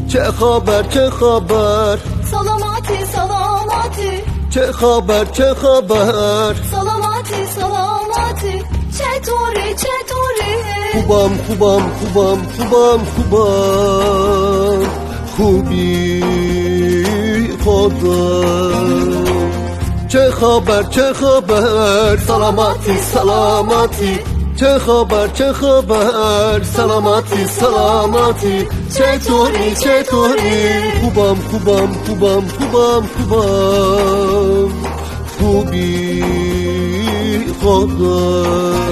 چه خبر چه خبر سلامتی سلامتی چه خبر چه خبر سلامتی سلامتی چطوری چطوری خوبم خوبم خوبم خوبم خوبم خوبی خدا چه خبر چه خبر سلامتی سلامتی چه خبر چه خبر سلامتی سلامتی چطوری چطوری خوبم خوبم خوبم خوبم خوبم خوبی خدا